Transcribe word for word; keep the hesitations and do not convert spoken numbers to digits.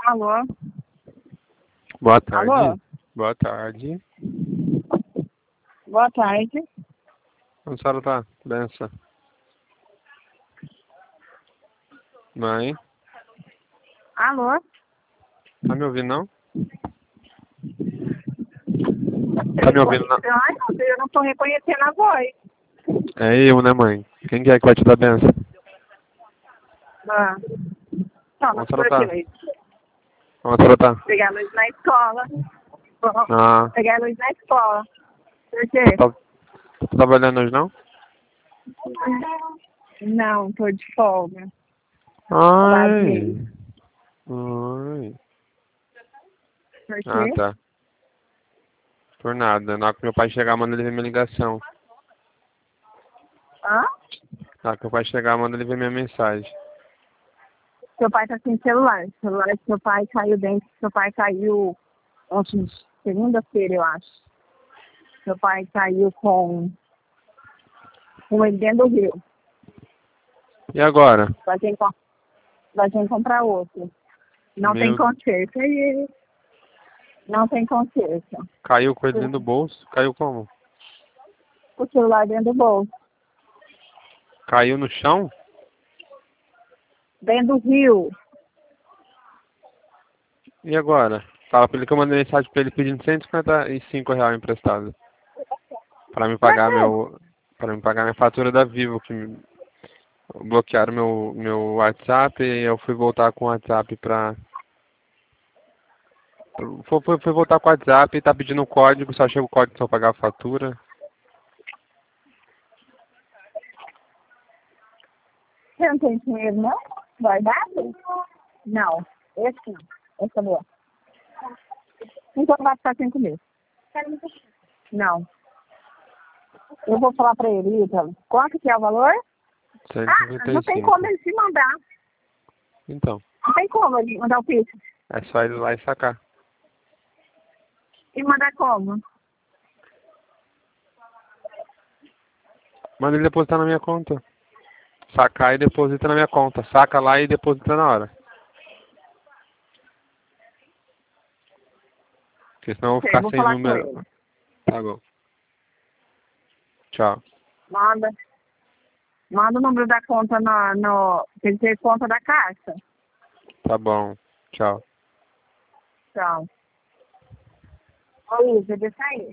Alô? Boa tarde. Alô? Boa tarde. Boa tarde. Como a senhora tá? Benção. Mãe? Alô? Tá me ouvindo, não? Tá me ouvindo, não? Ai, meu Deus, eu não tô reconhecendo a voz. É eu, né, mãe? Quem que é que vai te dar benção? Ah. Não, Como não a senhora tá? luz. Como a senhora tá? Pegar a luz na escola. Ah. Pegar a luz na escola. Por quê? Tá, tá trabalhando hoje, não? Não, tô de folga. Ai. Ai. Por Ah, quê? tá. Por nada. Na hora que meu pai chegar, manda ele ver minha ligação. Hã? Na hora que meu pai chegar, manda ele ver minha mensagem. Seu pai tá sem celular. O celular do seu pai caiu dentro. Seu pai caiu ontem, segunda-feira, eu acho. Seu pai caiu com, com ele dentro do rio. E agora? Vai ter que, com- vai ter que comprar outro. Não tem Meu... conserto. E não tem conserto. Caiu com ele dentro do bolso? Caiu como? O celular dentro do bolso. Caiu no chão? Dentro do rio. E agora? Fala pra ele que eu mandei mensagem pra ele pedindo cento e cinquenta e cinco reais emprestado. Pra me Pra pagar quê? meu. Pra me pagar minha fatura da Vivo, que me bloquearam meu, meu WhatsApp e eu fui voltar com o WhatsApp pra. Fui, fui, fui voltar com o WhatsApp e tá pedindo o código, só chega o código só pagar a fatura. Você não tem dinheiro, não? Guardado? Não. Esse não. Esse é meu. Então vai ficar sem comer. Não. Eu vou falar pra ele, Ítalo. Quanto que é o valor? Ah, não tem como cento e cinquenta e cinco. ele se mandar. Então, Não tem como ele mandar o Pix. é só ir lá e sacar. E mandar como? Manda ele depositar na minha conta. Sacar e deposita na minha conta. Saca lá e deposita na hora. Porque senão eu vou Sei, ficar vou sem falar com número. ele. Tá bom. Tchau. Manda. Manda o número da conta no, no... Tem que ter conta da caixa. Tá bom. Tchau. Tchau. Ô, Isa, deixa aí.